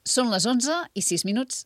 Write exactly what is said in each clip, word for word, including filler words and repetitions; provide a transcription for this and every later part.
Són les onze i sis minuts.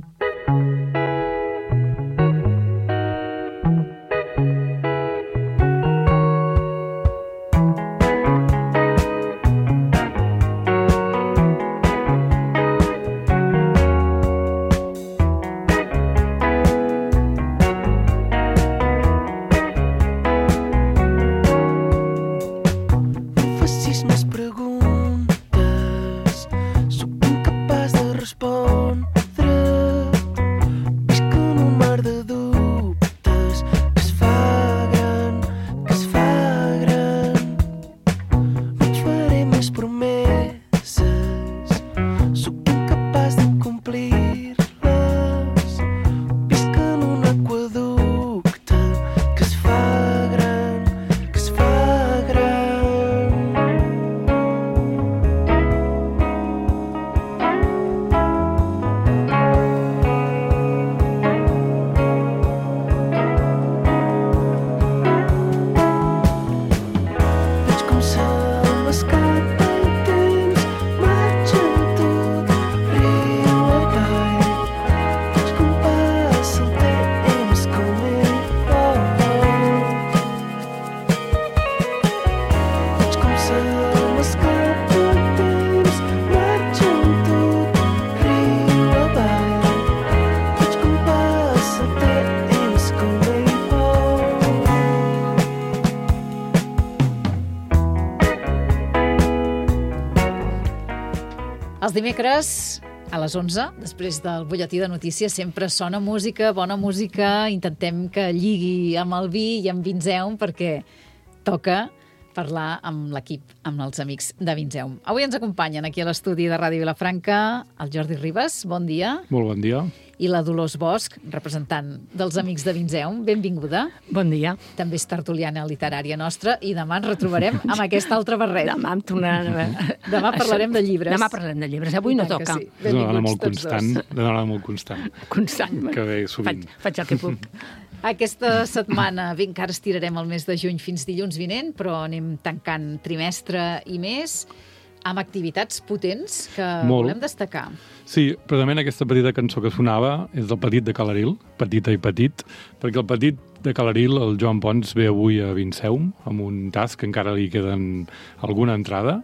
Els dimecres, a les onze, després del butlletí de notícies, sempre sona música, bona música, intentem que lligui amb el vi i amb Vinzeum, perquè toca parlar amb l'equip, amb els amics de Vinzeum. Avui ens acompanyen aquí a l'estudi de Ràdio Vilafranca el Jordi Ribas, bon dia. Molt bon dia. I la Dolors Bosch, representant dels amics de Vinzeum, benvinguda. Bon dia. També és tertuliana literària nostra i demà ens retrobarem amb aquest altre barret. Demà em tornaran a... Demà parlarem de llibres. Demà parlarem de llibres, avui no toca. Sí. És una dona molt constant, una dona molt constant. Constant. Que ve sovint. Faig, faig el que puc. Aquesta setmana, bé, encara estirarem el mes de juny fins dilluns vinent, però anem tancant trimestre i mes amb activitats potents que Molt. volem destacar. Sí, precisament aquesta petita cançó que sonava és del Petit de Calaril, Petita i Petit, perquè el Petit de Calaril, el Joan Pons, ve avui a Vinzeum, amb un tas que encara li queden alguna entrada,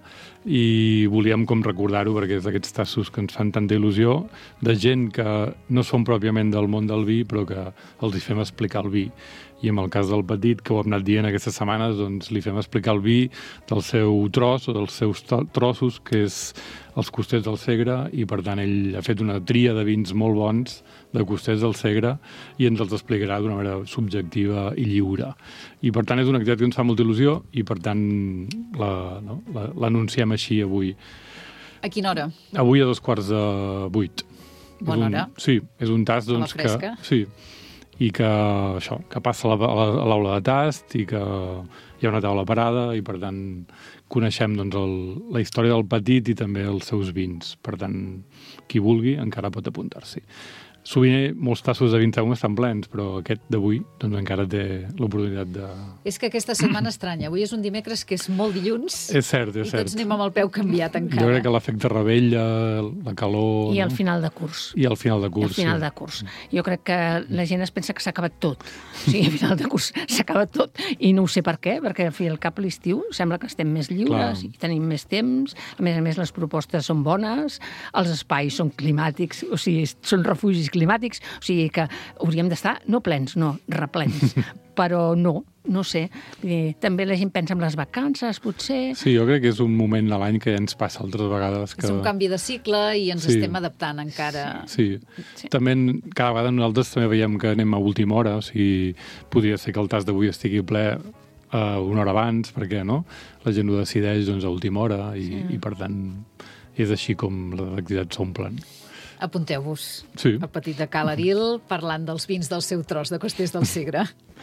i volíem com recordar-ho, perquè és d'aquests tassos que ens fan tanta il·lusió, de gent que no són pròpiament del món del vi, però que els hi fem explicar el vi. I en el cas del Petit, que ho hem anat dient aquestes setmanes, doncs li fem explicar el vi del seu tros o dels seus trossos, que és els Costers del Segre, i per tant ell ha fet una tria de vins molt bons de Costers del Segre i ens els explicarà d'una manera subjectiva i lliure. I per tant és una activitat que ens fa molta il·lusió i per tant la, no, la, l'anunciem així avui. A quina hora? Avui a dos quarts de vuit. Bona és un, hora. Sí, és un tas doncs, a la fresca. que... Sí, i que, això, que passa a l'aula de tast i que hi ha una taula parada i, per tant, coneixem doncs, el, la història del Petit i també els seus vins. Per tant, qui vulgui encara pot apuntar-s'hi. Sovint molts tassos de Vinzeum estan plens, però aquest d'avui doncs, encara té l'oportunitat de... És que aquesta setmana estranya. Avui és un dimecres que és molt dilluns. És cert, és i cert. tots anem amb el peu canviat encara. Jo crec que l'efecte rebella, la calor... I no? al final de curs. I al final de curs, I al final sí. de curs. Jo crec que la gent es pensa que s'ha acabat tot. O sigui, al final de curs s'ha acabat tot. I no ho sé per què, perquè al fi al cap l'estiu sembla que estem més lliures Clar. i tenim més temps. A més a més, les propostes són bones, els espais són climàtics, o sigui, són refugis climàtics, o sigui, que hauríem d'estar, no plens, no, replens. Però no, no sé. També la gent pensa en les vacances, potser... Sí, jo crec que és un moment de l'any que ja ens passa altres vegades. Que... És un canvi de cicle i ens sí. estem adaptant encara. Sí. sí. També cada vegada nosaltres també veiem que anem a última hora, o sigui, podria ser que el tas d'avui estigui ple uh, una hora abans, perquè no? La gent ho decideix doncs, a última hora i, sí. i per tant és així com les activitats s'omplen. Apunteu-vos. Sí. El Petit de Calaril, parlant dels vins del seu tros de Costers del Segre.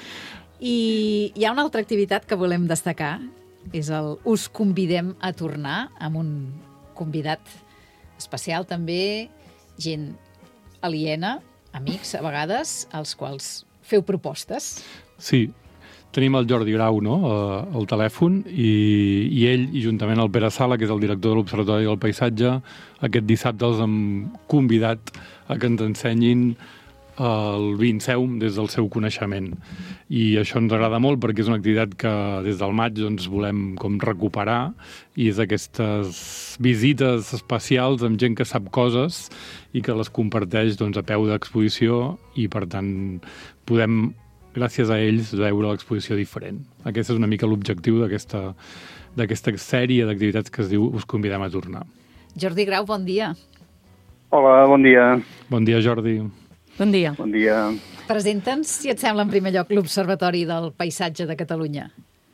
I hi ha una altra activitat que volem destacar, és el Us convidem a tornar, amb un convidat especial també, gent aliena, amics a vegades, als quals feu propostes. Sí, tenim el Jordi Grau, no?, al telèfon, i, i ell, i juntament el Pere Sala, que és el director de l'Observatori del Paisatge, aquest dissabte els hem convidat a que ens ensenyin el Vinceum des del seu coneixement. I això ens agrada molt perquè és una activitat que des del maig doncs, volem com recuperar, i és aquestes visites especials amb gent que sap coses i que les comparteix doncs, a peu d'exposició, i per tant podem, gràcies a ells, veure l'exposició diferent. Aquest és una mica l'objectiu d'aquesta d'aquesta sèrie d'activitats que es diu Us convidem a tornar. Jordi Grau, bon dia. Hola, bon dia. Bon dia, Jordi. Bon dia. Bon dia. Presenta'ns, si et sembla, en primer lloc, l'Observatori del Paisatge de Catalunya.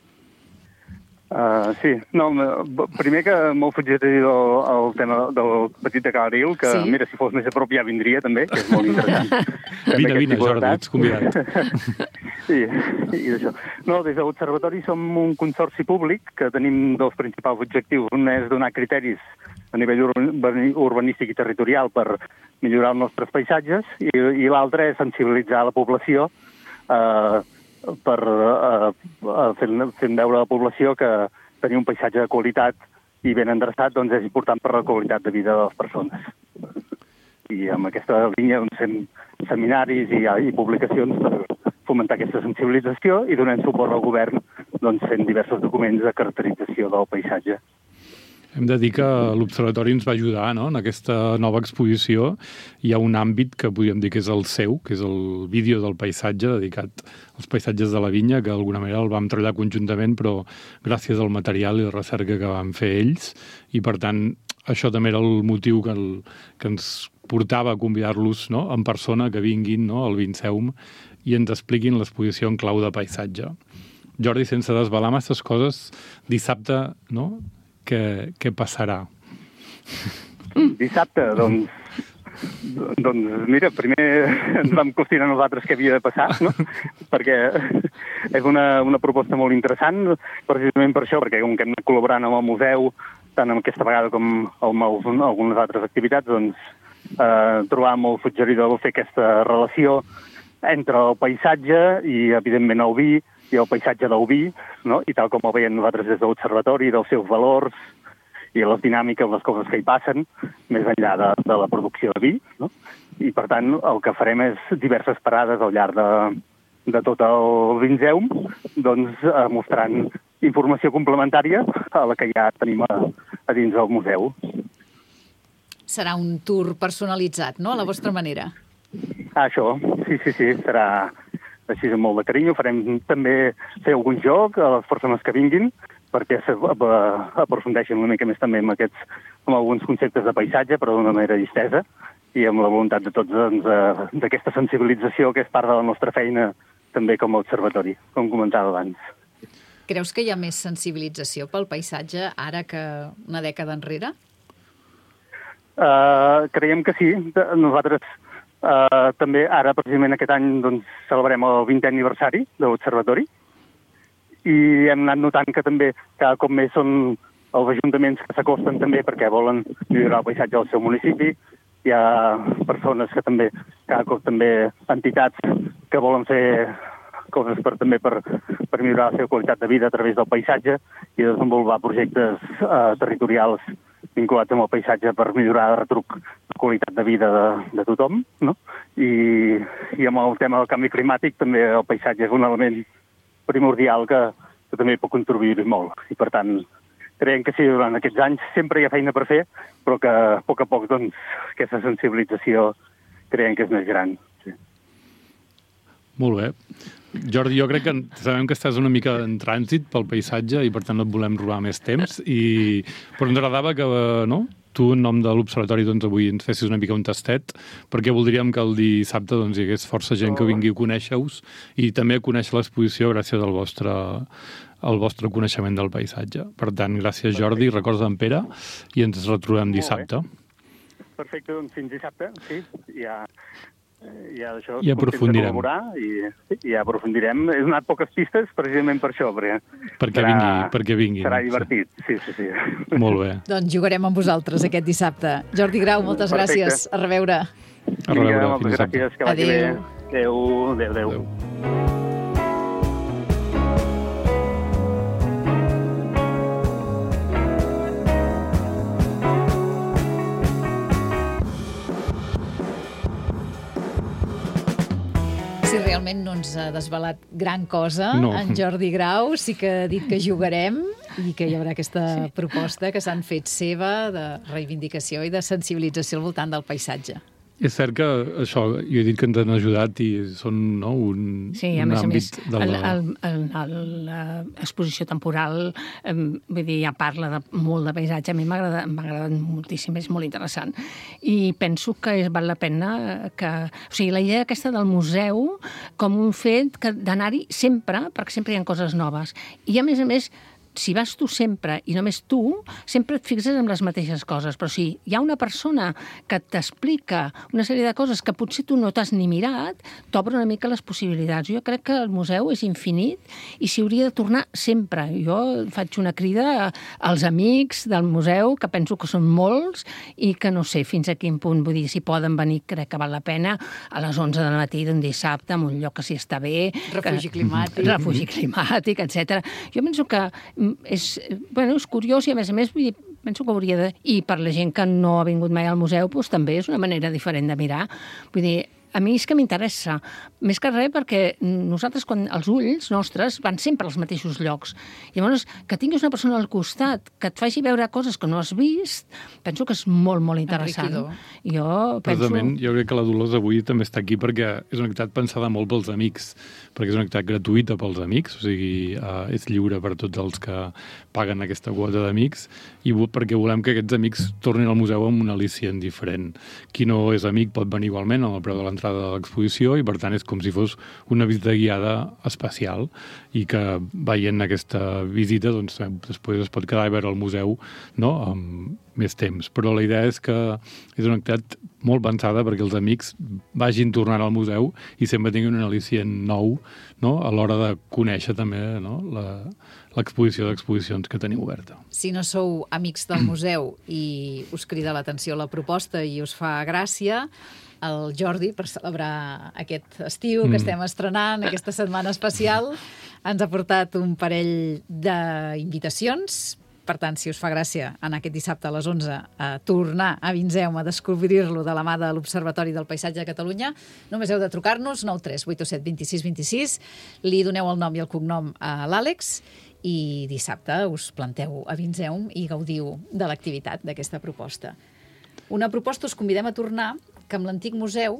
Uh, sí, no, primer que molt fugiré el, el tema del petit de Calaril, que sí. Mira, si fos més a prop ja vindria també, que és molt interessant. Vine, vine, Jordi, ets convidat. Sí, i d'això. No, des de l'Observatori som un consorci públic que tenim dos principals objectius. Un és donar criteris a nivell urbanístic i territorial per millorar els nostres paisatges, i, i l'altre és sensibilitzar la població eh, per uh, fent, fent veure a la població que tenir un paisatge de qualitat i ben endreçat doncs, és important per la qualitat de vida de les persones. I amb aquesta línia doncs, fem seminaris i, i publicacions per fomentar aquesta sensibilització i donem suport al govern doncs, fent diversos documents de caracterització del paisatge. Hem de dir que l'Observatori ens va ajudar, no?, en aquesta nova exposició. Hi ha un àmbit que podríem dir que és el seu, que és el vídeo del paisatge, dedicat als paisatges de la vinya, que d'alguna manera el vam treballar conjuntament, però gràcies al material i la recerca que van fer ells. I, per tant, això també era el motiu que, el, que ens portava a convidar-los, no?, en persona, que vinguin, no?, al Vinceum i ens expliquin l'exposició en clau de paisatge. Jordi, sense desvelar masses coses, dissabte, no?, Què, què passarà? Dissabte, doncs, doncs, mira, primer ens vam qüestionar nosaltres què havia de passar, no? Perquè és una, una proposta molt interessant, precisament per això, perquè com que hem anat col·laborant amb el museu, tant amb aquesta vegada com amb algunes altres activitats, doncs eh, trobàvem molt suggeridor fer aquesta relació entre el paisatge i, evidentment, el vi, i el paisatge del vi, no? I tal com ho veiem nosaltres des de l'Observatori, dels seus valors i les dinàmiques, les coses que hi passen, més enllà de, de la producció de vi, no? I, per tant, el que farem és diverses parades al llarg de, de tot el Vinceum, doncs, eh, mostrant informació complementària a la que ja tenim a, a dins del museu. Serà un tour personalitzat, no?, a la vostra manera. Ah, això, sí, sí, sí, serà així amb molt de carinyo. Farem també fer algun joc a les persones que vinguin perquè aprofundeixin una mica més també amb, aquests, amb alguns conceptes de paisatge, però d'una manera distesa, i amb la voluntat de tots doncs, d'aquesta sensibilització que és part de la nostra feina també com a observatori, com comentava abans. Creus que hi ha més sensibilització pel paisatge ara que una dècada enrere? Uh, creiem que sí. Nosaltres Uh, també ara, precisament aquest any, doncs, celebrem el vintè aniversari de l'Observatori i hem anat notant que també cada cop més són els ajuntaments que s'acosten també perquè volen millorar el paisatge del seu municipi. Hi ha persones que també, cada cop també entitats que volen fer coses per, també per, per millorar la seva qualitat de vida a través del paisatge i desenvolupar projectes uh, territorials vinculats amb el paisatge per millorar el retruc la qualitat de vida de, de tothom, no? I, i amb el tema del canvi climàtic també el paisatge és un element primordial que, que també pot contribuir molt. I per tant, creiem que sí, durant aquests anys sempre hi ha feina per fer, però que a poc a poc doncs, aquesta sensibilització creiem que és més gran. Sí. Molt bé. Jordi, jo crec que sabem que estàs una mica en trànsit pel paisatge i per tant no et volem robar més temps, i... però ens agradava que, no?, tu en nom de l'Observatori doncs, avui ens fessis una mica un tastet, perquè voldríem que el dissabte doncs, hi hagués força gent que vingui a conèixer-us i també a conèixer l'exposició gràcies al vostre, al vostre coneixement del paisatge. Per tant, gràcies Jordi, records d'en Pere, i ens retrobem dissabte. Perfecte, doncs fins dissabte, sí, ja... I ja, això, I aprofundirem. I, i ja aprofundirem. He donat poques pistes precisament per això, perquè, perquè, serà, vingui, perquè vinguin. Serà divertit, sí, sí, sí. Molt bé. Doncs jugarem amb vosaltres aquest dissabte. Jordi Grau, moltes Perfecte. gràcies. A reveure. A reveure, Vinga, fins gràcies, que vagi bé. Adéu, adéu, adéu. adéu. si realment no ens ha desvelat gran cosa, no. En Jordi Grau sí que ha dit que jugarem i que hi haurà aquesta sí. proposta que s'han fet seva de reivindicació i de sensibilització al voltant del paisatge. És cert que això, jo he dit que ens han ajudat i són no, un, sí, a un més àmbit a més, de la... l'exposició temporal, eh, vull dir, ja parla de, molt de paisatge, a mi m'ha agradat, m'ha agradat moltíssim, és molt interessant. I penso que és, val la pena que... O sigui, la idea aquesta del museu com un fet que d'anar-hi sempre, perquè sempre hi ha coses noves. I a més a més, si vas tu sempre i només tu, sempre et fixes en les mateixes coses. Però si hi ha una persona que t'explica una sèrie de coses que potser tu no t'has ni mirat, t'obre una mica les possibilitats. Jo crec que el museu és infinit i s'hi hauria de tornar sempre. Jo faig una crida als amics del museu, que penso que són molts, i que no sé fins a quin punt, vull dir, si poden venir, crec que val la pena, a les onze del matí d'un dissabte, en un lloc que s'hi està bé. Refugi que, climàtic. Refugi climàtic, etcètera. Jo penso que és, bueno, és curiós i, a més a més, vull dir, penso que hauria de... I per la gent que no ha vingut mai al museu, doncs, també és una manera diferent de mirar. Vull dir, a mi és que m'interessa. Més que res perquè nosaltres, quan els ulls nostres van sempre als mateixos llocs. Llavors, que tinguis una persona al costat que et faci veure coses que no has vist, penso que és molt, molt interessant. Jo penso... Precisament, jo crec que la Dolors avui també està aquí perquè és una activitat pensada molt pels amics, perquè és una activitat gratuïta pels amics, o sigui, eh, és lliure per tots els que paguen aquesta quota d'amics, i perquè volem que aquests amics tornin al museu amb un al·licient diferent. Qui no és amic pot venir igualment amb el preu de l'entrada de l'exposició i, per tant, és com si fos una visita guiada especial i que veient aquesta visita doncs, després es pot quedar a veure el museu, no?, amb més temps. Però la idea és que és una activitat molt pensada perquè els amics vagin tornant al museu i sempre tinguin un al·licient nou, no?, a l'hora de conèixer també, no?, l'exposició d'exposicions que teniu oberta. Si no sou amics del museu i us crida l'atenció la proposta i us fa gràcia, el Jordi, per celebrar aquest estiu que mm. estem estrenant, aquesta setmana especial, ens ha portat un parell d'invitacions. Per tant, si us fa gràcia anar aquest dissabte a les onze a tornar a Vinzeum a descobrir-lo de la mà de l'Observatori del Paisatge de Catalunya, només heu de trucar-nos nou tres vuit set dos sis dos sis, li doneu el nom i el cognom a l'Àlex i dissabte us planteu a Vinzeum i gaudiu de l'activitat d'aquesta proposta. Una proposta us convidem a tornar que amb l'antic museu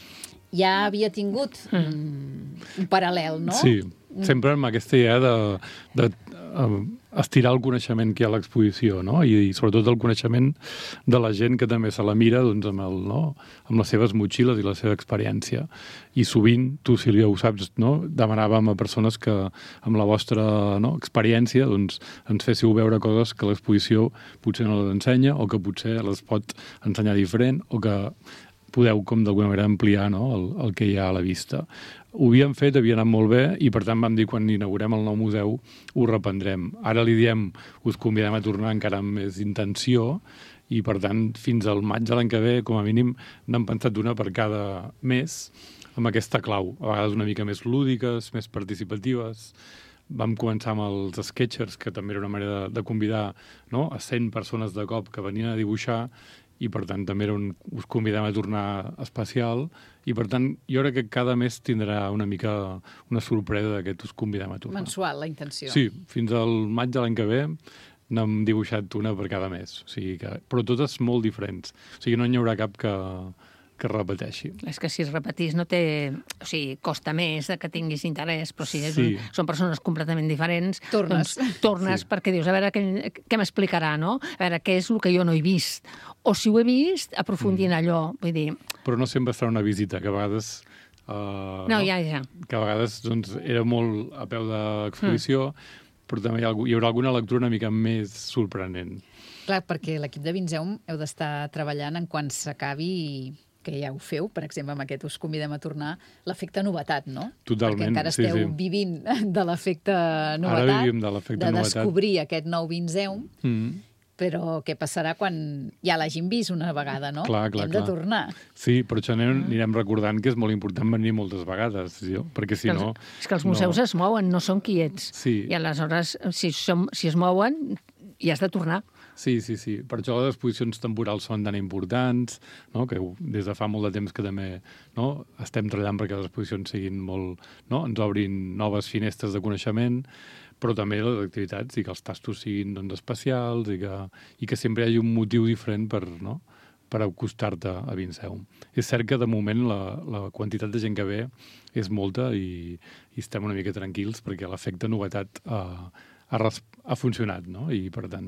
ja havia tingut mm. un paral·lel, no? Sí, sempre amb aquesta idea de, de uh, estirar el coneixement que hi ha a l'exposició, no? I, i sobretot el coneixement de la gent que també se la mira doncs, amb, el, no? amb les seves motxilles i la seva experiència. I sovint, tu, Sílvia, ho saps, no? Demanàvem a persones que amb la vostra no? experiència doncs, ens féssiu veure coses que l'exposició potser no les ensenya o que potser les pot ensenyar diferent o que podeu, com d'alguna manera, ampliar no? el, el que hi ha a la vista. Ho havíem fet, havia anat molt bé, i per tant vam dir, quan inaugurem el nou museu, ho reprendrem. Ara li diem, us convidem a tornar encara amb més intenció, i per tant, fins al maig de l'any que ve, com a mínim, n'hem pensat una per cada mes, amb aquesta clau, a vegades una mica més lúdiques, més participatives. Vam començar amb els sketchers, que també era una manera de, de convidar no? a cent persones de cop que venien a dibuixar, i per tant també era un, us convidem a tornar especial, i per tant jo crec que cada mes tindrà una mica una sorpresa d'aquest us convidem a tornar. Mensual, la intenció. Sí, fins al maig de l'any que ve n'hem dibuixat una per cada mes, o sigui que, però totes molt diferents, o sigui no n'hi haurà cap que, que repeteixi. És que si es repetís no té... O sigui, costa més que tinguis interès, però si és sí. un, són persones completament diferents, tornes, doncs, tornes sí. perquè dius, a veure què, què m'explicarà, no? A veure què és el que jo no he vist. O si ho he vist, aprofundir en allò. Vull dir... Però no sempre serà una visita, que a vegades... Uh, no, no, ja, ja. Que a vegades doncs, era molt a peu d'exposició, mm. però també hi, ha, hi haurà alguna lectura una mica més sorprenent. Clar, perquè l'equip de Vinzeum heu d'estar treballant en quan s'acabi... que ja ho feu, per exemple, amb aquest us convidem a tornar, l'efecte novetat, no? Totalment, perquè encara esteu sí, sí. vivint de l'efecte novetat, Ara vivim de l'efecte de novetat. descobrir aquest nou Vinzeum, mm. però què passarà quan ja l'hagin vist una vegada, no? Clar, clar, Hem clar. de tornar. Sí, però això anirem, anirem recordant que és molt important venir moltes vegades, jo, perquè si no... És que els museus no... es mouen, no són quiets. Sí. I aleshores, si, som, si es mouen, hi has de tornar. Sí, sí, sí. Per això les exposicions temporals són tan importants, no? Que des de fa molt de temps que també, no? Estem treballant perquè les exposicions siguin molt, no? Ens obrin noves finestres de coneixement, però també les activitats i que els tastos siguin, doncs, especials i que, i que sempre hi hagi un motiu diferent per, no? Per acostar-te a Vinceum. És cert que de moment la, la quantitat de gent que ve és molta i, i estem una mica tranquils perquè l'efecte novetat ha, ha, res, ha funcionat, no? I per tant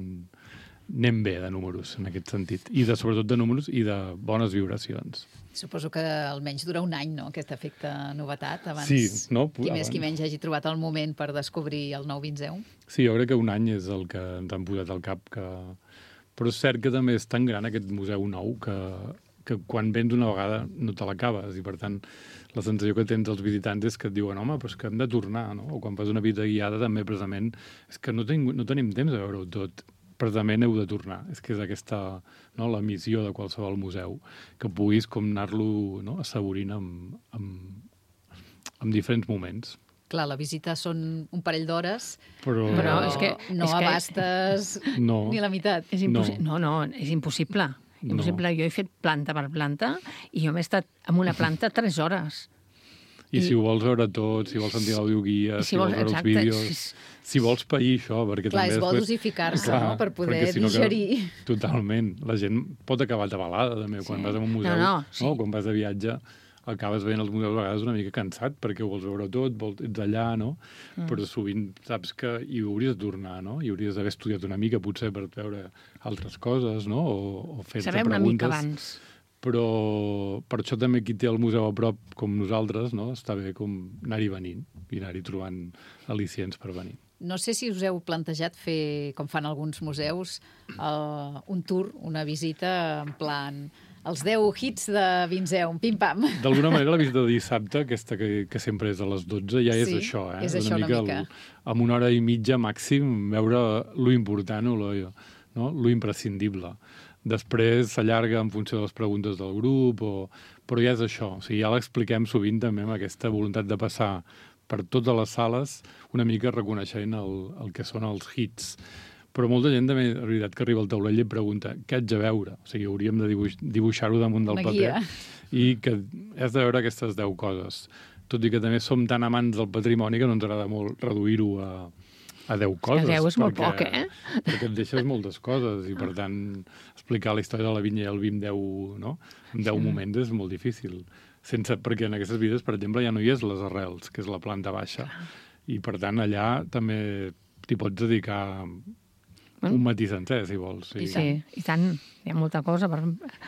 anem bé de números en aquest sentit. I de, sobretot de números i de bones vibracions. Suposo que almenys dura un any, no?, aquest efecte novetat. Abans, sí, no? Qui abans. més qui menys hagi trobat el moment per descobrir el nou Vinceum. Sí, jo crec que un any és el que ens han posat al cap que... Però és cert que també és tan gran aquest museu nou que, que quan vens una vegada no te l'acabes i per tant la sensació que tens els visitants és que et diuen home, però és que hem de tornar, no? O quan fas una visita guiada també precisament és que no, ten, no tenim temps de veure-ho tot, precisament heu de tornar. És que és aquesta, no, la missió de qualsevol museu, que puguis com anar-lo, no, assaborint amb, amb, amb diferents moments. Clar, la visita són un parell d'hores, però, però és que, no és que... abastes no. ni la meitat. És impossi... no. no, no, és impossible. impossible. No. Jo he fet planta per planta i jo m'he estat en una planta tres hores. I, I si ho vols veure tot, si vols sentir l'audioguia, si, si vols veure exacte, els vídeos, si, si vols pair això, perquè clar, també... és bo després... dosificar-se, no?, per poder si no digerir. Que... Totalment. La gent pot acabar atabalada, també, quan sí. vas a un museu, no, no, sí. no? Quan vas de viatge, acabes veient els museus a vegades una mica cansat, perquè ho vols veure tot, vols, ets allà, no? Mm. Però sovint saps que hi hauries de tornar, no? I hauries d'haver estudiat una mica, potser, per veure altres coses, no? O, o fer-te Saber preguntes. una mica abans. Però per això també qui té el museu a prop, com nosaltres, no? Està bé com anar-hi venint i anar-hi trobant al·licients per venir. No sé si us heu plantejat fer, com fan alguns museus, uh, un tour, una visita en plan... Els deu hits de Vinceum, pim-pam. D'alguna manera, la visita de dissabte, aquesta que, que sempre és a les dotze, ja és sí, això, eh? és això una mica. Una mica. El, amb una hora i mitja màxim, veure lo important o lo, no? lo imprescindible. Després s'allarga en funció de les preguntes del grup, o... però ja és això. O sigui, ja l'expliquem sovint també amb aquesta voluntat de passar per totes les sales una mica reconeixent el, el que són els hits. Però molta gent també, la veritat, que arriba al taulell i pregunta què haig de veure? O sigui, hauríem de dibuix, dibuixar-ho damunt del una paper guia. I que has de veure aquestes deu coses. Tot i que també som tan amants del patrimoni que no ens agrada molt reduir-ho a, a deu coses. A deu és molt perquè, poc, eh? Perquè et deixes moltes coses i, per tant, explicar la història de la vinya i el vi en deu, no? en deu sí. moments és molt difícil. Sense, perquè en aquestes vides, per exemple, ja no hi és les arrels, que és la planta baixa. I, per tant, allà també t'hi pots dedicar un matí sencer, si vols. Sí, sí, i tant. Hi ha molta cosa per...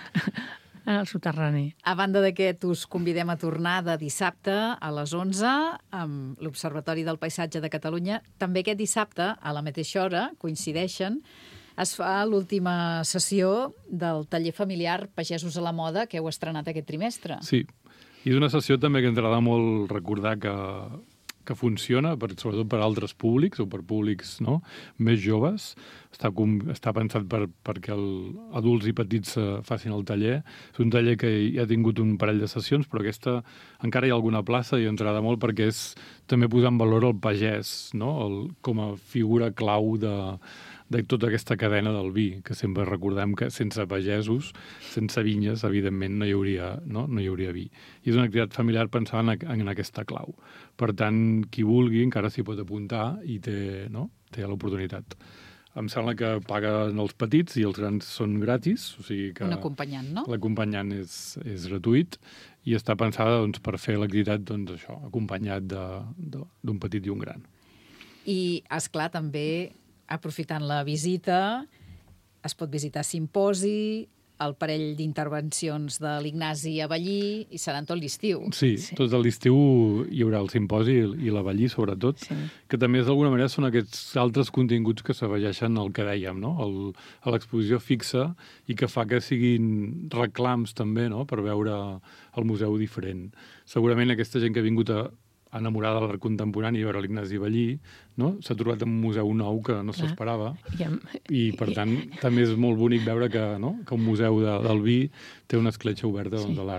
en el soterrani. A banda d'aquest, us convidem a tornar de dissabte a les onze amb l'Observatori del Paisatge de Catalunya. També aquest dissabte, a la mateixa hora, coincideixen, es fa l'última sessió del taller familiar Pagesos a la Moda que heu estrenat aquest trimestre. Sí, i és una sessió també que ens agrada molt recordar que que funciona, per, sobretot per altres públics o per públics, no?, més joves. Està, com, està pensat per, perquè el, adults i petits uh, facin el taller. És un taller que ja ha tingut un parell de sessions, però aquesta encara hi ha alguna plaça i ens agrada molt perquè és també posar en valor el pagès, no?, el, com a figura clau de, de tota aquesta cadena del vi, que sempre recordem que sense pagesos, sense vinyes, evidentment no hi hauria, no? No hi hauria vi. I és una activitat familiar pensant en, en aquesta clau. Per tant, qui vulgui encara s'hi pot apuntar i té, no? té l'oportunitat. Em sembla que paguen els petits i els grans són gratis, o sigui que... Un acompanyant, no? L'acompanyant és, és gratuït i està pensada doncs, per fer l'activitat doncs, això, acompanyat d'un petit i un gran. I, esclar, també, aprofitant la visita, es pot visitar simposi, el parell d'intervencions de l'Ignasi Avellí, i seran tot l'estiu. Sí, sí, tot l'estiu hi haurà el simposi i l'Avellí, sobretot, sí. que també d'alguna manera són aquests altres continguts que s'afegeixen al que dèiem, no? El, a l'exposició fixa i que fa que siguin reclams també, no?, per veure el museu diferent. Segurament aquesta gent que ha vingut a enamorada de l'art contemporani i veure l'Ignasi Avellí, no? S'ha trobat en un museu nou que no s'esperava i, i, per tant, també és molt bonic veure que, no? que un museu de, del vi té una escletxa oberta sí. doncs, de l'art.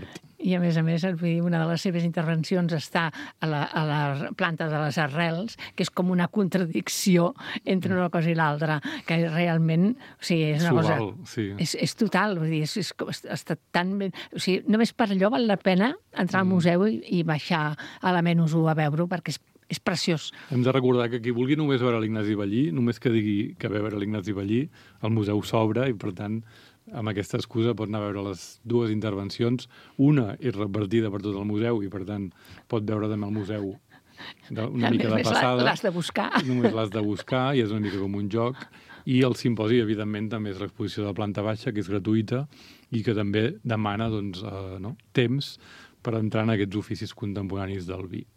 I, a més a més, vull dir, una de les seves intervencions està a la, a la planta de les arrels, que és com una contradicció entre una cosa i l'altra, que realment, o sigui, és una Suval, cosa... sí. És, és total, vull dir, és, és, està tan ben... O sigui, només per allò val la pena entrar al museu i, i baixar a la Menys u a veure-ho, perquè és és preciós. Hem de recordar que qui vulgui només veure l'Ignasi Ballí, només que digui que ve a veure l'Ignasi Ballí, el museu s'obre i, per tant, amb aquesta excusa pot anar a veure les dues intervencions. Una és repartida per tot el museu i, per tant, pot veure també el museu una mica de passada. L'has de buscar. Només l'has de buscar i és una mica com un joc. I el simposi, evidentment, també és l'exposició de planta baixa, que és gratuïta i que també demana doncs, eh, no? temps per entrar en aquests oficis contemporanis del vi.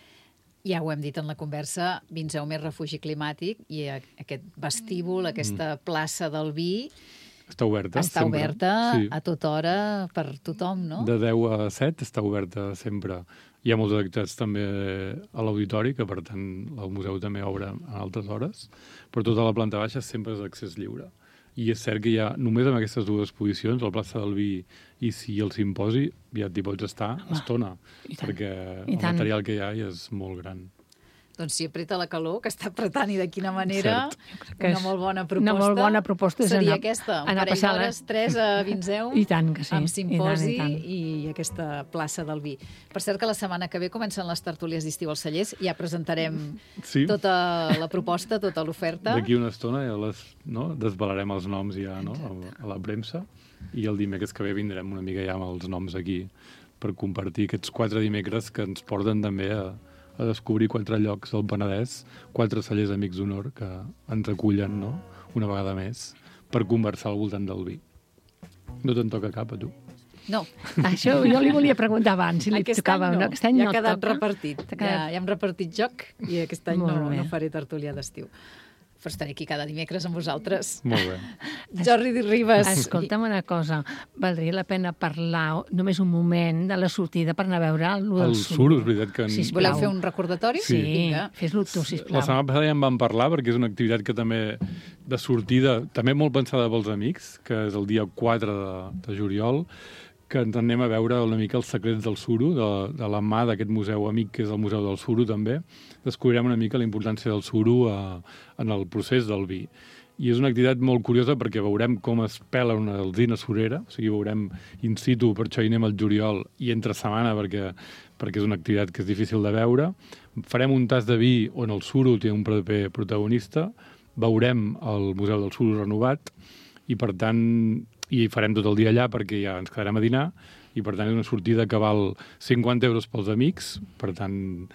Ja ho hem dit en la conversa, Vinzeu més refugi climàtic i aquest vestíbul, aquesta plaça del vi... Està oberta. Està sempre. oberta sí. a tota hora per tothom, no? De deu a set està oberta sempre. Hi ha moltes activitats també a l'auditori, que per tant el museu també obre a altres hores, però tota la planta baixa sempre és d'accés lliure. I és cert que hi ha, només amb aquestes dues exposicions, la plaça del vi i si el simposi, ja t'hi pots estar estona, perquè el material que hi ha és molt gran. Doncs si apreta la calor, que està apretant i de quina manera, que una molt bona proposta. Una molt bona proposta és seria anar, aquesta, un anar parell d'hores, tres a Vinzeu, I tant que sí. amb simposi I, tant, i, tant. i aquesta plaça del vi. Per cert que la setmana que ve comencen les tertúlies d'estiu als cellers, ja presentarem sí. tota la proposta, tota l'oferta. D'aquí una estona ja les, no, desvelarem els noms ja no, a la premsa i el dimecres que ve vindrem una mica ja amb els noms aquí per compartir aquests quatre dimecres que ens porten també a a descobrir quatre llocs al Penedès, quatre cellers amics d'honor que ens acullen, no?, una vegada més, per conversar al voltant del vi. No te'n toca cap, a tu? No. Això jo li volia preguntar abans, si li aquest tocava. Any no. No, aquest any ja no ha quedat toca. repartit. Quedat... Ja, ja hem repartit joc i aquest any Molt no, bé. no faré tertúlia d'estiu. Però estaré aquí cada dimecres amb vosaltres. Molt bé. Jordi Ribas. Escolta'm una cosa, valdria la pena parlar només un moment de la sortida per anar a veure el, el suro. És veritat que... En... Sisplau. Voleu fer un recordatori? Sí, Vinga. fes-lo tu, sisplau. La setmana passada ja en vam parlar perquè és una activitat que també de sortida, també molt pensada pels amics, que és el dia quatre de, de juliol, que ens anem a veure una mica els secrets del suro, de, de la mà d'aquest museu amic, que és el Museu del Suro, també. Descobrirem una mica la importància del suro a, en el procés del vi. I és una activitat molt curiosa perquè veurem com es pela una alzina surera, o sigui, veurem in situ, per això hi anem al juliol, i entre setmana, perquè, perquè és una activitat que és difícil de veure. Farem un tas de vi on el suro té un paper protagonista, veurem el Museu del Suro renovat, i per tant... i farem tot el dia allà perquè ja ens quedarem a dinar i per tant és una sortida que val cinquanta euros pels amics, per tant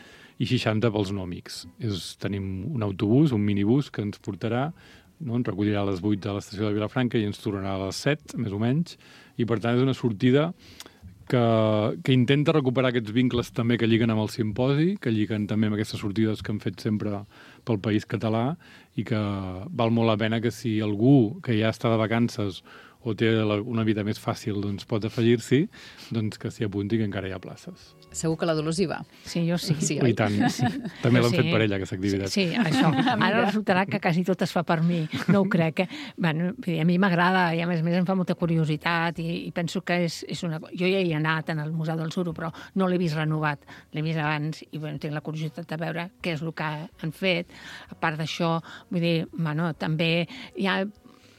i seixanta pels no amics. És, tenim un autobús, un minibús que ens portarà, no? Ens recollirà a les vuit a l'estació de Vilafranca i ens tornarà a les set, més o menys, i per tant és una sortida que, que intenta recuperar aquests vincles també que lliguen amb el simposi, que lliguen també amb aquestes sortides que hem fet sempre pel país català i que val molt la pena que si algú que ja està de vacances o té la, una vida més fàcil, doncs pot afegir-s'hi, doncs que s'hi apunti, que encara hi ha places. Segur que la Dolors hi va. Sí, jo sí. Sí, I tant. Sí. També l'han Sí. fet per ella, aquesta activitat. Sí, sí, això. Ara resultarà que quasi tot es fa per mi. No ho crec. Eh? Bueno, a mi m'agrada i a més a més em fa molta curiositat i, i penso que és, és una... Jo ja hi he anat en el Museu del Suro, però no l'he vist renovat. L'he vist abans i bueno, tinc la curiositat de veure què és el que han fet. A part d'això, vull dir, bueno, també hi ha...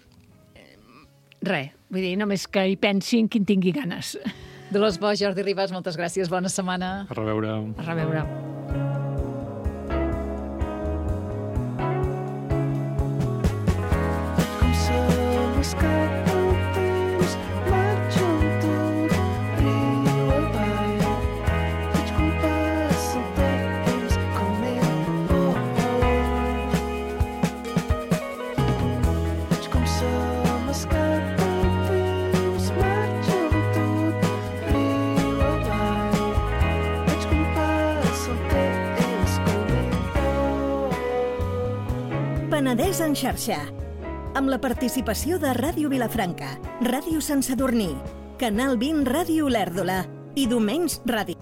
Res, vull dir, només que hi pensin qui en tingui ganes. Dolors Boix, Jordi Ribas, moltes gràcies. Bona setmana. A reveure. A reveure. Com se m'escapa el temps, vaig amb tu, riu avall. Veig com passa el temps, com ell, oh, oh. Veig com se m'escapa el temps, vaig amb tu, riu avall. Veig com passa el temps, com ell, oh. Penedès en xarxa. Amb la participació de Ràdio Vilafranca, Ràdio Sant Sadurní, Canal vint Ràdio Olèrdola i Domenys Ràdio.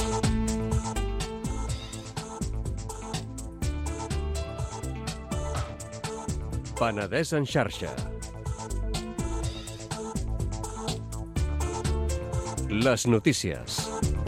Penedès en xarxa. les notícies.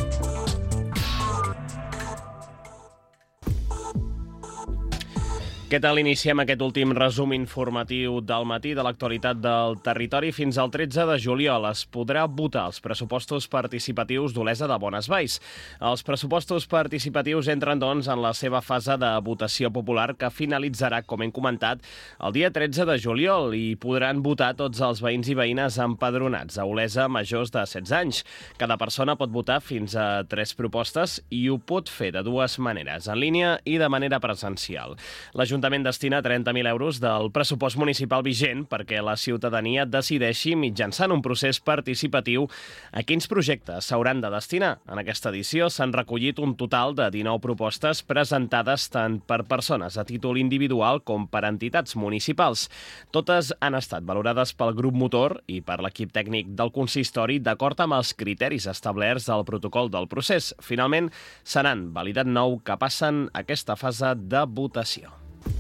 Què tal? Iniciem aquest últim resum informatiu del matí de l'actualitat del territori. Fins al tretze de juliol es podrà votar els pressupostos participatius d'Olesa de Bonesvalls. Els pressupostos participatius entren, doncs, en la seva fase de votació popular que finalitzarà, com hem comentat, el dia tretze de juliol i podran votar tots els veïns i veïnes empadronats a Olesa majors de setze anys. Cada persona pot votar fins a tres propostes i ho pot fer de dues maneres, en línia i de manera presencial. L'Ajuntament L'Ajuntament destina trenta mil euros del pressupost municipal vigent perquè la ciutadania decideixi mitjançant un procés participatiu a quins projectes s'hauran de destinar. En aquesta edició s'han recollit un total de dinou propostes presentades tant per persones a títol individual com per entitats municipals. Totes han estat valorades pel grup motor i per l'equip tècnic del consistori d'acord amb els criteris establerts al protocol del procés. Finalment, se n'han validat nou que passen aquesta fase de votació.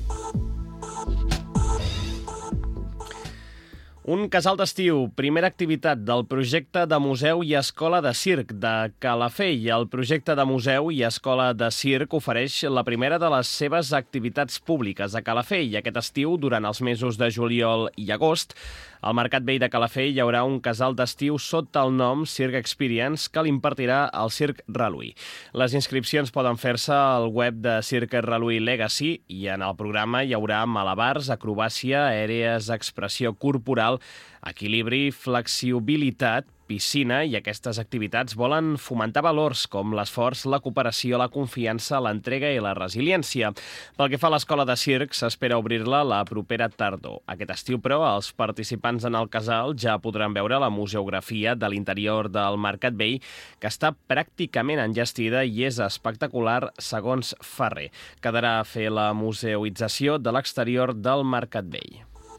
Un casal d'estiu, primera activitat del projecte de museu i escola de circ de Calafell. El projecte de museu i escola de circ ofereix la primera de les seves activitats públiques a Calafell. Aquest estiu, durant els mesos de juliol i agost, al Mercat Vell de Calafell hi haurà un casal d'estiu sota el nom Circ Experience que l'impartirà el Circ Reluí. Les inscripcions poden fer-se al web de Circ Reluí Legacy i en el programa hi haurà malabars, acrobàcia, aèries, expressió corporal, equilibri, flexibilitat, piscina, i aquestes activitats volen fomentar valors com l'esforç, la cooperació, la confiança, l'entrega i la resiliència. Pel que fa a l'escola de circ, s'espera obrir-la la propera tardor. Aquest estiu, però, els participants en el casal ja podran veure la museografia de l'interior del Mercat Vell, que està pràcticament enllestida i és espectacular, segons Ferrer. Quedarà a fer la museoització de l'exterior del Mercat Vell.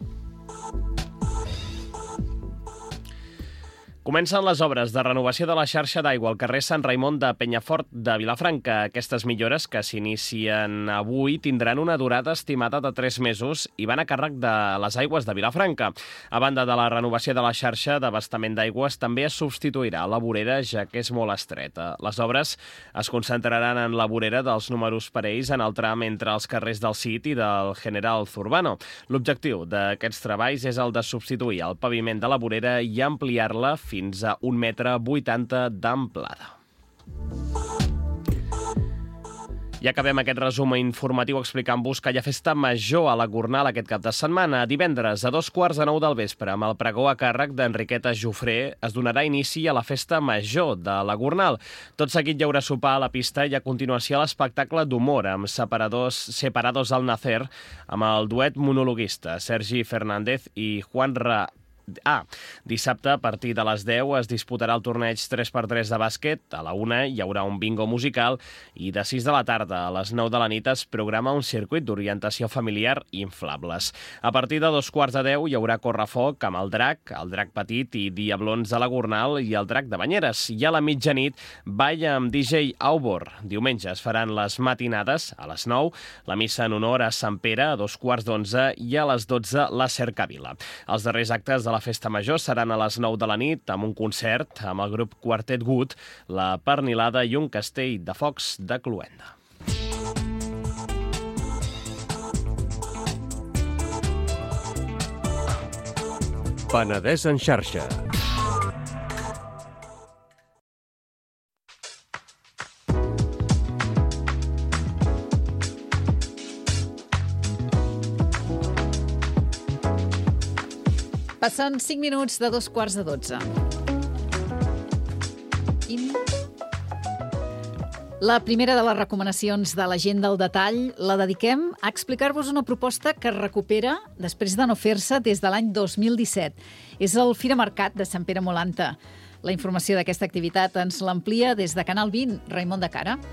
Comencen les obres de renovació de la xarxa d'aigua al carrer Sant Raimon de Penyafort de Vilafranca. Aquestes millores, que s'inicien avui, tindran una durada estimada de tres mesos i van a càrrec de les aigües de Vilafranca. A banda de la renovació de la xarxa d'abastament d'aigües, també es substituirà la vorera, ja que és molt estreta. Les obres es concentraran en la vorera dels números parells en el tram entre els carrers del Cid i del General Zurbano. L'objectiu d'aquests treballs és el de substituir el paviment de la vorera i ampliar-la fins a un metre vuitanta d'amplada. I acabem aquest resum informatiu explicant-vos que hi ha festa major a la Gornal aquest cap de setmana. Divendres, a dos quarts de nou del vespre, amb el pregó a càrrec d'Enriqueta Jofré, es donarà inici a la festa major de la Gornal. Tot seguit hi haurà sopar a la pista i a continuació l'espectacle d'humor amb separadors, Separados al Nacer, amb el duet monologuista Sergi Fernández i Juan Ra... Ah, dissabte, a partir de les deu, es disputarà el torneig tres per tres de bàsquet. A la una hi haurà un bingo musical i de sis de la tarda a les nou de la nit es programa un circuit d'orientació familiar inflables. A partir de dos quarts de deu hi haurà correfoc amb el drac, el drac petit i diablons de la Gornal i el drac de Banyeres. I a la mitjanit, ball amb D J Aubor. Diumenge es faran les matinades a les nou, la missa en honor a Sant Pere a dos quarts d'onze i a les dotze la cercavila. Els darrers actes de la festa major seran a les nou de la nit amb un concert amb el grup Quartet Gut, la Pernilada i un castell de focs de Cluenda. Penedès en xarxa. Passen cinc minuts de dos quarts de dotze. I... La primera de les recomanacions de l'Agenda al Detall la dediquem a explicar-vos una proposta que es recupera després de no fer-se des de l'any dos mil disset. És el Fira Mercat de Sant Pere Molanta. La informació d'aquesta activitat ens l'amplia des de Canal vint, Raimon de Cara.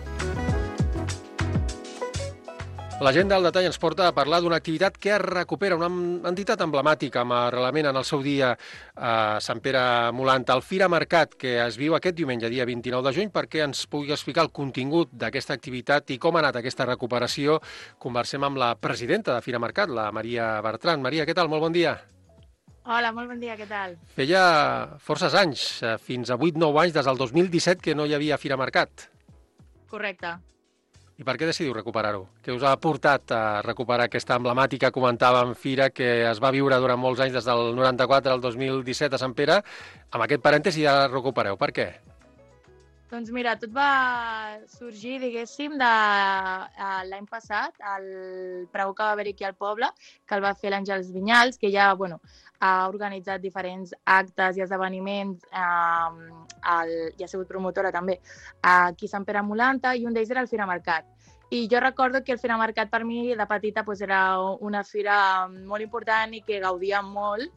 L'Agenda al Detall ens porta a parlar d'una activitat que es recupera, una entitat emblemàtica amb arrelament en el seu dia a Sant Pere Molanta, el Fira Mercat, que es viu aquest diumenge, dia vint-i-nou de juny, perquè ens pugui explicar el contingut d'aquesta activitat i com ha anat aquesta recuperació. Conversem amb la presidenta de Fira Mercat, la Maria Bertran. Maria, què tal? Molt bon dia. Hola, molt bon dia, què tal? Feia forces anys, eh, fins a vuit nou anys, des del dos mil disset, que no hi havia Fira Mercat. Correcte. I per què decidiu recuperar-ho? Què us ha portat a recuperar aquesta emblemàtica, comentàvem, fira que es va viure durant molts anys, des del noranta-quatre al dos mil disset a Sant Pere? Amb aquest parèntesi ja la recupereu. Per què? Doncs mira, tot va sorgir, diguéssim, de eh, l'any passat, el pregó que va haver aquí al poble, que el va fer l'Àngels Vinyals, que ja, bueno, ha organitzat diferents actes i esdeveniments, eh, el, i ha sigut promotora també, aquí a Sant Pere Molanta, i un d'ells era el Fira Mercat. I jo recordo que el Fira Mercat per mi, de petita, doncs, era una fira molt important i que gaudia molt,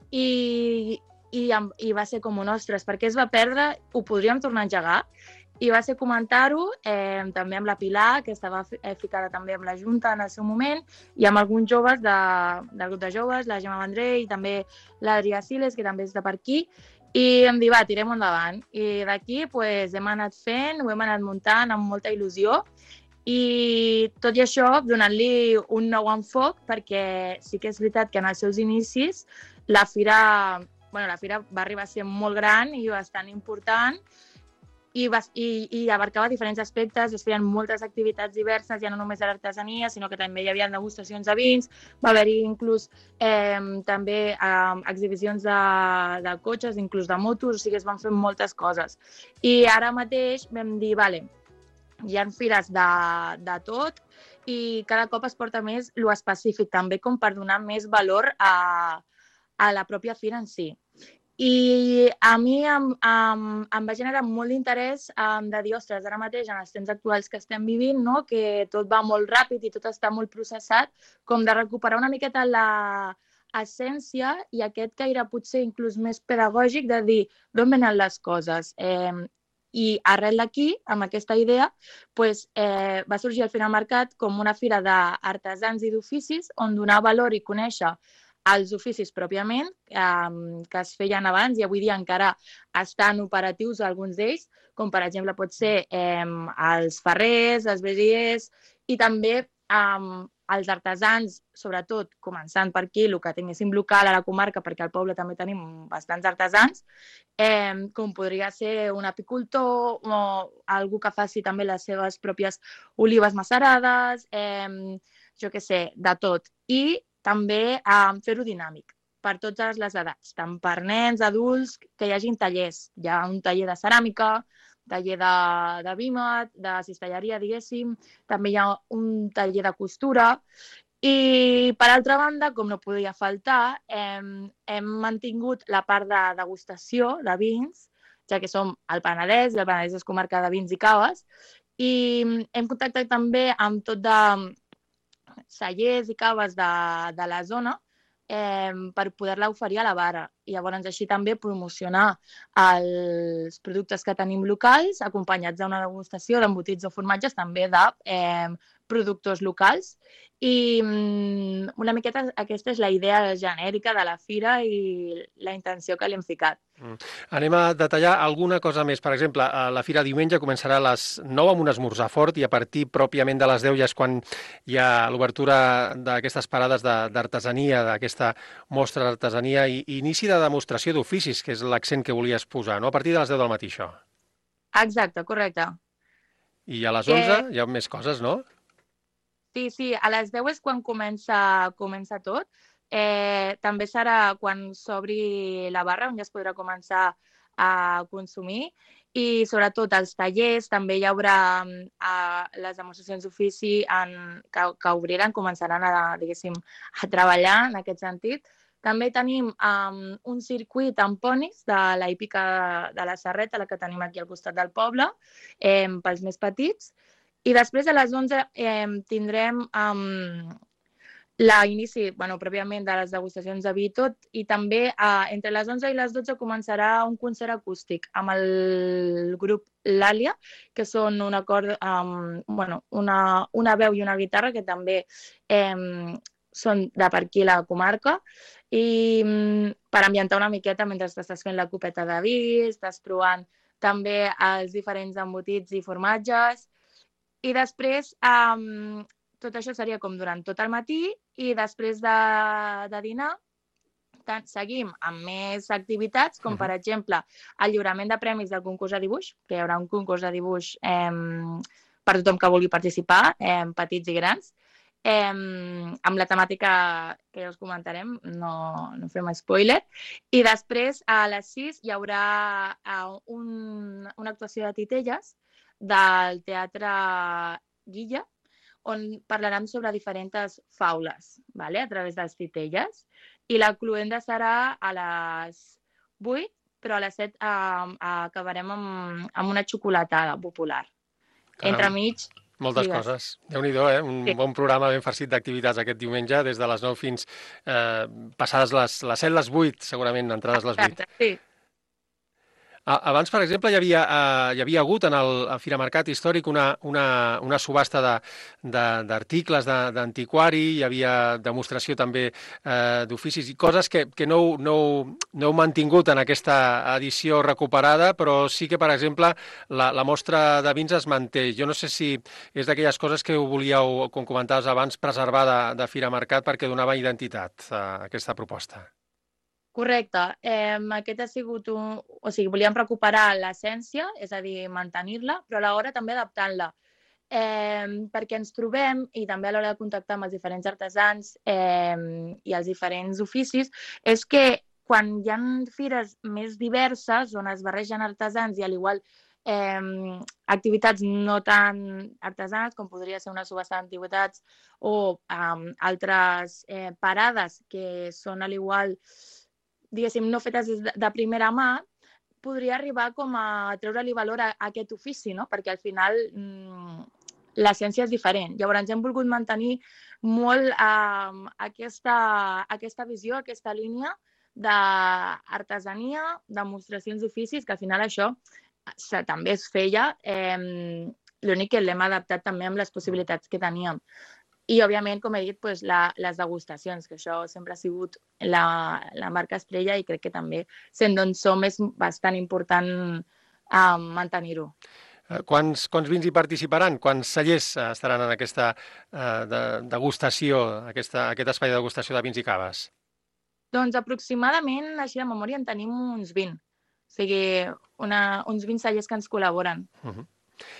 i, i, i va ser com un, ostres, per què es va perdre? Ho podríem tornar a engegar. I va ser comentar-ho eh, també amb la Pilar, que estava eh, ficada també amb la Junta en el seu moment, i amb alguns joves de, del grup de joves, la Gemma Vendrell i també l'Adrià Siles, que també és de per aquí, i em dic, va, tirem endavant. I d'aquí pues, hem anat fent, ho hem anat muntant amb molta il·lusió, i tot i això donant-li un nou enfoc, perquè sí que és veritat que en els seus inicis la fira, bueno, la fira va arribar a ser molt gran i bastant important, i, va, i, i abarcava diferents aspectes, es feien moltes activitats diverses, ja no només de l'artesania, sinó que també hi havia degustacions de vins, va haver-hi inclús eh, també eh, exhibicions de, de cotxes, inclús de motos, o sigui, es van fer moltes coses. I ara mateix vam dir, vale, hi ha fires de, de tot i cada cop es porta més lo específic, també com per donar més valor a, a la pròpia fira en si. I a mi em, em, em va generar molt d'interès um, de dir, ostres, ara mateix, en els temps actuals que estem vivint, no? Que tot va molt ràpid i tot està molt processat, com de recuperar una miqueta l'essència i aquest caire potser inclús més pedagògic de dir d'on venen les coses. Eh, I arrel d'aquí, amb aquesta idea, pues, eh, va sorgir el Fira Mercat com una fira d'artesans i d'oficis on donar valor i conèixer els oficis pròpiament, eh, que es feien abans i avui dia encara estan operatius alguns d'ells, com per exemple pot ser eh, els ferrers, els bresiers i també eh, els artesans, sobretot començant per aquí, el que tinguéssim local a la comarca, perquè al poble també tenim bastants artesans, eh, com podria ser un apicultor o algú que faci també les seves pròpies olives macerades, eh, jo què sé, de tot. I també um, fer-ho dinàmic per totes les edats, tant per nens, adults, que hi hagin tallers. Hi ha un taller de ceràmica, taller de, de vímet, de cistelleria, diguéssim, també hi ha un taller de costura. I, per altra banda, com no podia faltar, hem, hem mantingut la part de degustació de vins, ja que som el Penedès, i el Penedès és comarca de vins i caves, i hem contactat també amb tot de cellers i caves de, de la zona eh, per poder-la oferir a la vara. I llavors així també promocionar els productes que tenim locals, acompanyats d'una degustació d'embotits o formatges també de eh, productors locals. I mm, una miqueta aquesta és la idea genèrica de la fira i la intenció que li hem ficat. Mm. Anem a detallar alguna cosa més. Per exemple, la fira diumenge començarà a les nou amb un esmorzar fort i a partir pròpiament de les deu ja és quan hi ha l'obertura d'aquestes parades d'artesania, d'aquesta mostra d'artesania i inici de demostració d'oficis, que és l'accent que volies posar, no? A partir de les deu del matí, això. Exacte, correcte. I a les onze hi ha més coses, no? Sí, sí, a les deu és quan comença, comença tot. Eh, també serà quan s'obri la barra, on ja es podrà començar a consumir. I sobretot als tallers també hi haurà eh, les demostracions d'ofici que, que obriran, començaran a, diguéssim, a treballar en aquest sentit. També tenim um, un circuit amb ponis de la hípica de la Serreta, la que tenim aquí al costat del poble, eh, pels més petits. I després a les onze eh, tindrem um, l'inici, bueno, pròpiament de les degustacions de vi i tot, i també eh, entre les onze i les dotze començarà un concert acústic amb el grup Làlia, que són un acord, um, bueno, una, una veu i una guitarra que també eh, són de per aquí la comarca, i um, per ambientar una miqueta mentre estàs fent la copeta de vi, estàs provant també els diferents embotits i formatges. I després, um, tot això seria com durant tot el matí i després de, de dinar tant, seguim amb més activitats, com per exemple el lliurament de premis del concurs de dibuix, que hi haurà un concurs de dibuix eh, per tothom que vulgui participar, eh, petits i grans, eh, amb la temàtica que ja us comentarem, no, no fem spoiler. I després, a les sis, hi haurà uh, un, una actuació de titelles del Teatre Guilla, on parlarem sobre diferents faules, vale? A través dels titelles. I la cluenda serà a les vuit, però a les set uh, acabarem amb, amb una xocolatada popular. Caram. Entremig, Moltes digues. coses. Déu-n'hi-do, eh? Un Sí. bon programa ben farcit d'activitats aquest diumenge, des de les nou fins eh, passades les, les set, les vuit, segurament, entrades les vuit. Exacte, sí. A- Abans, per exemple, hi havia, eh, hi havia hagut en el a Fira Mercat Històric una, una, una subhasta de- de- d'articles de, d'antiquari, hi havia demostració també eh, d'oficis i coses que, que no, heu- no, heu- no heu mantingut en aquesta edició recuperada, però sí que, per exemple, la, la mostra de vins es manté. Jo no sé si és d'aquelles coses que ho volíeu, com comentaves abans, preservar de, de Fira Mercat perquè donava identitat a aquesta proposta. Correcte. Eh, aquest ha sigut un... O sigui, volíem recuperar l'essència, és a dir, mantenir-la, però alhora també adaptant-la. Eh, perquè ens trobem, i també a l'hora de contactar amb els diferents artesans eh, i els diferents oficis, és que quan hi ha fires més diverses, on es barregen artesans i, a l'igual, eh, activitats no tan artesanes, com podria ser una subhasta d'antiguitats o eh, altres eh, parades que són, a l'igual, diguéssim, no fetes de, de primera mà, podria arribar com a treure-li valor a, a aquest ofici, no? Perquè al final mmm, l'essència és diferent. Llavors hem volgut mantenir molt eh, aquesta, aquesta visió, aquesta línia d'artesania, demostracions d'oficis, que al final això se, també es feia, eh, l'únic que l'hem adaptat també amb les possibilitats que teníem. I, òbviament, com he dit, doncs, la, les degustacions, que això sempre ha sigut la, la marca estrella i crec que també, sent d'on som, és bastant important eh, mantenir-ho. Eh, Quants, quants vins hi participaran? Quants cellers eh, estaran en aquesta eh, de, degustació, aquesta, aquest espai de degustació de vins i caves? Doncs aproximadament, així de memòria, en tenim uns vint. O sigui, una, uns vint cellers que ens col·laboren. Uh -huh.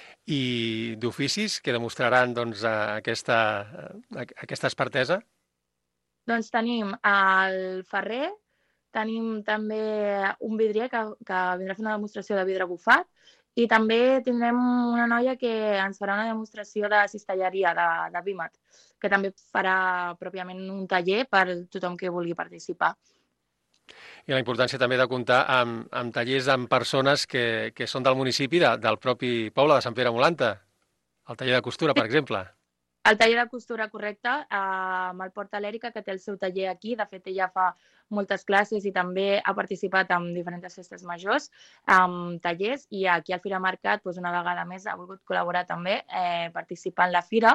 I d'oficis que demostraran doncs, aquesta, aquesta expertesa? Doncs tenim el ferrer, tenim també un vidrier que, que vindrà a fer una demostració de vidre bufat i també tindrem una noia que ens farà una demostració de cistelleria, de, de vímet, que també farà pròpiament un taller per tothom que vulgui participar. I la importància també de comptar amb, amb tallers amb persones que, que són del municipi, de, del propi poble de Sant Pere Molanta. El taller de costura, per exemple. El taller de costura, correcte, amb el Porta l'Èrica, que té el seu taller aquí. De fet, ella fa moltes classes i també ha participat en diferents festes majors, amb tallers, i aquí al Fira Mercat, doncs, una vegada més, ha volgut col·laborar també, eh, participar en la fira.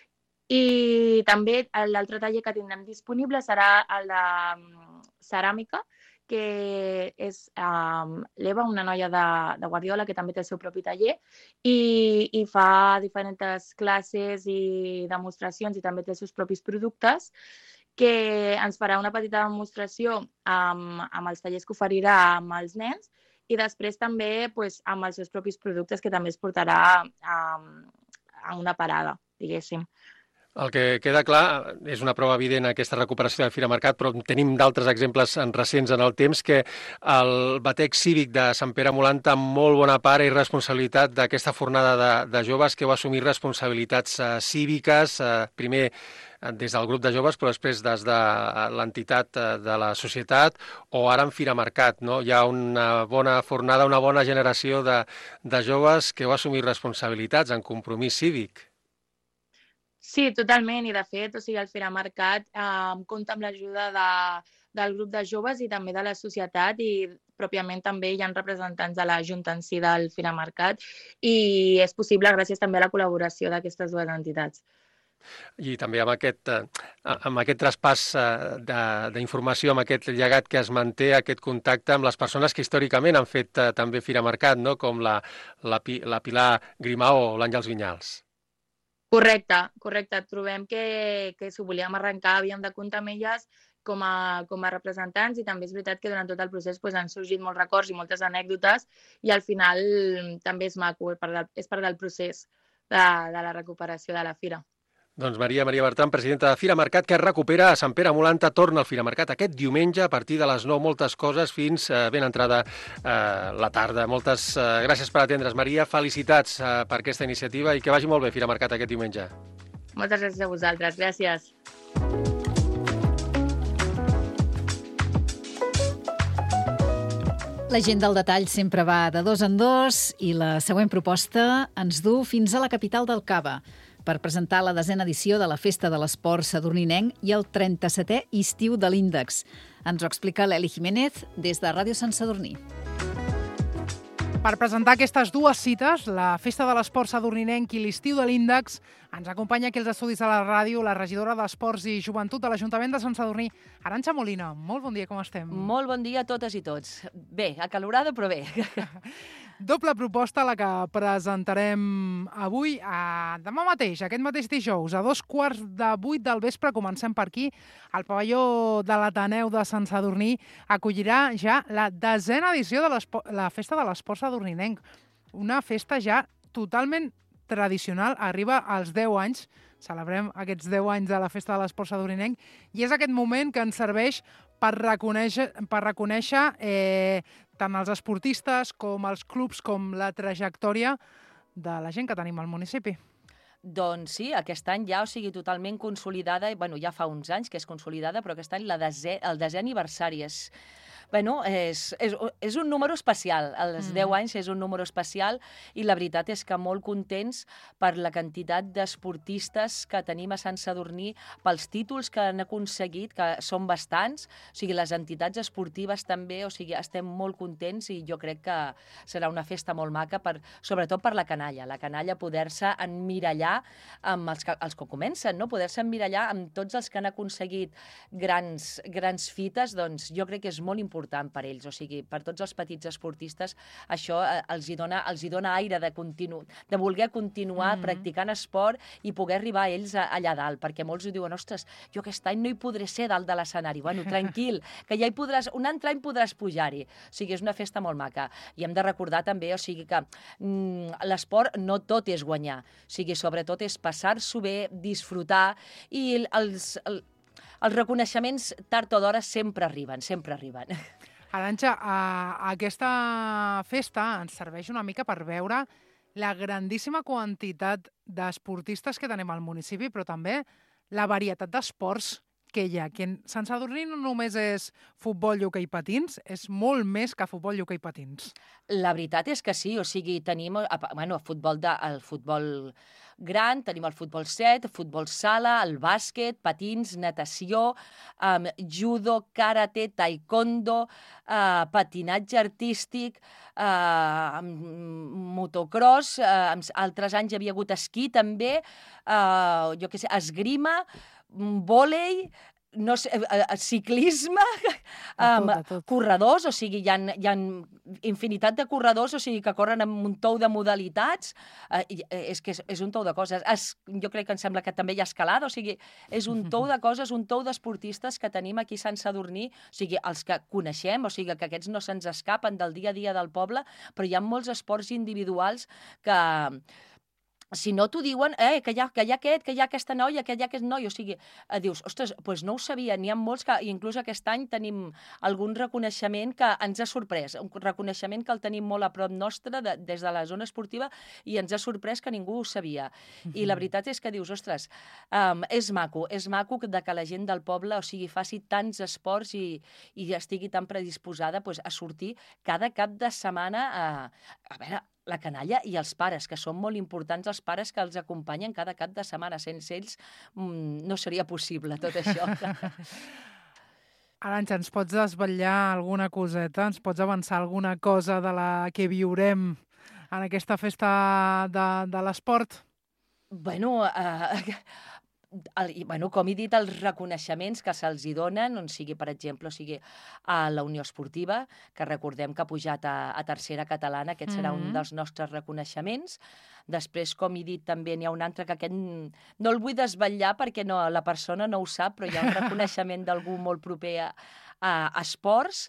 I també l'altre taller que tindrem disponible serà el de ceràmica, que és um, l'Eva, una noia de, de Guardiola, que també té el seu propi taller, i, i fa diferents classes i demostracions i també té els seus propis productes, que ens farà una petita demostració amb, amb els tallers que oferirà amb els nens i després també pues, amb els seus propis productes que també es portarà a, a una parada, diguéssim. El que queda clar és una prova evident aquesta recuperació del Fira Mercat, però tenim d'altres exemples recents en el temps que el batec cívic de Sant Pere Molanta, amb molt bona part i responsabilitat d'aquesta fornada de, de joves que va assumir responsabilitats eh, cíviques, eh, primer des del grup de joves, però després des de l'entitat de la societat o ara en Fira Mercat. No? Hi ha una bona fornada, una bona generació de, de joves que va assumir responsabilitats en compromís cívic. Sí, totalment, i de fet, o sigui, el Fira Mercat eh, compta amb l'ajuda de, del grup de joves i també de la societat i pròpiament també hi ha representants de la Junta en si del Fira Mercat i és possible gràcies també a la col·laboració d'aquestes dues entitats. I també amb aquest, amb aquest traspàs d'informació, amb aquest llegat que es manté, aquest contacte amb les persones que històricament han fet també Fira Mercat, no? Com la, la, la Pilar Grimao o l'Àngels Vinyals. Correcte, correcte. Trobem que, que si ho volíem arrencar havíem de comptar amb elles, com a, com a representants, i també és veritat que durant tot el procés pues, han sorgit molts records i moltes anècdotes, i al final també és maco, és part del, és part del procés de, de la recuperació de la fira. Doncs Maria, Maria Bertran, presidenta de Fira Mercat, que es recupera a Sant Pere Molanta, torna al Fira Mercat aquest diumenge a partir de les nou, moltes coses fins eh, ben entrada eh, la tarda. Moltes eh, gràcies per atendre's, Maria, felicitats eh, per aquesta iniciativa i que vagi molt bé Fira Mercat aquest diumenge. Moltes gràcies a vosaltres, gràcies. La gent del detall sempre va de dos en dos i la següent proposta ens du fins a la capital del Cava per presentar la desena edició de la Festa de l'Esport Sadurninenc i el trenta-setè estiu de l'Índex. Ens ho explica l'Eli Jiménez des de Ràdio Sant Sadurní. Per presentar aquestes dues cites, la Festa de l'Esport Sadurninenc i l'estiu de l'Índex, ens acompanya aquí als estudis de la ràdio la regidora d'Esports i Joventut de l'Ajuntament de Sant Sadurní, Arantxa Molina. Molt bon dia, com estem? Molt bon dia a totes i tots. Bé, acalorada, però bé. Doble proposta la que presentarem avui, a demà mateix, aquest mateix dijous, a dos quarts de vuit del vespre, comencem per aquí, el pavelló de l'Ateneu de Sant Sadurní acollirà ja la desena edició de la Festa de l'Esport Sadurninenc. Una festa ja totalment tradicional, arriba als deu anys, celebrem aquests deu anys de la Festa de l'Esport Sadurninenc, i és aquest moment que ens serveix per reconèixer, per reconèixer eh, tant els esportistes com els clubs, com la trajectòria de la gent que tenim al municipi. Doncs sí, aquest any ja, o sigui, totalment consolidada, bueno, ja fa uns anys que és consolidada, però aquest any la desè, el desè aniversari és... Bueno, és, és, és un número especial, els mm. deu anys és un número especial i la veritat és que molt contents per la quantitat d'esportistes que tenim a Sant Sadurní, pels títols que han aconseguit, que són bastants, o sigui, les entitats esportives també, o sigui, estem molt contents i jo crec que serà una festa molt maca, per, sobretot per la canalla, la canalla poder-se emmirallar amb els que, els que comencen, no? Poder-se emmirallar amb tots els que han aconseguit grans, grans fites, doncs jo crec que és molt important per ells, o sigui, per tots els petits esportistes, això eh, els, hi dona, els hi dona aire de, continu, de voler continuar mm-hmm. practicant esport i poder arribar a ells a, allà dalt, perquè molts ho diuen, ostres, jo aquest any no hi podré ser dalt de l'escenari. Bueno, tranquil, que ja hi podràs, un altre any podràs pujar-hi. O sigui, és una festa molt maca. I hem de recordar també, o sigui, que mm, l'esport no tot és guanyar, o sigui, sobretot és passar-s'ho bé, disfrutar, i els... els Els reconeixements tard o d'hora sempre arriben, sempre arriben. Arantxa, aquesta festa ens serveix una mica per veure la grandíssima quantitat d'esportistes que tenim al municipi, però també la varietat d'esports que hi ha. Que en Sant Sadurní no només és futbol, hoquei i patins, és molt més que futbol, hoquei i patins. La veritat és que sí, o sigui, tenim bueno, futbol de, el futbol gran, tenim el futbol set, futbol sala, el bàsquet, patins, natació, um, judo, karate, taekwondo, uh, patinatge artístic, uh, motocross, uh, altres anys hi havia hagut esquí també, uh, jo què sé, esgrima, vòlei, no sé, ciclisme, um, corredors, o sigui, hi ha, hi ha infinitat de corredors, o sigui, que corren amb un tou de modalitats, uh, és que és, és un tou de coses. Es, jo crec que em sembla que també hi ha escalada, o sigui, és un tou de coses, un tou d'esportistes que tenim aquí a Sant Sadurní, o sigui, els que coneixem, o sigui, que aquests no se'ns escapen del dia a dia del poble, però hi ha molts esports individuals que... Si no t'ho diuen, eh, que, hi ha, que hi ha aquest, que hi ha aquesta noia, que hi ha aquest noi, o sigui, eh, dius, ostres, doncs no ho sabia, n'hi ha molts que, inclús aquest any tenim algun reconeixement que ens ha sorprès, un reconeixement que el tenim molt a prop nostre de, des de la zona esportiva i ens ha sorprès que ningú ho sabia. Mm-hmm. I la veritat és que dius, ostres, um, és maco, és maco de que la gent del poble, o sigui, faci tants esports i, i estigui tan predisposada pues, a sortir cada cap de setmana a, a veure, la canalla i els pares, que són molt importants els pares que els acompanyen cada cap de setmana. Sense ells mmm, no seria possible tot això. Arantxa, ens pots desvetllar alguna coseta? Ens pots avançar alguna cosa de la que viurem en aquesta festa de, de l'esport? Bueno, uh, el, i, bueno, com he dit, els reconeixements que se'ls hi donen, on sigui, per exemple, o sigui, a la Unió Esportiva, que recordem que ha pujat a, a tercera catalana, aquest serà Mm-hmm. un dels nostres reconeixements. Després, com he dit, també n'hi ha un altre que aquest no el vull desvetllar perquè no, la persona no ho sap, però hi ha un reconeixement d'algú molt proper a, a, a esports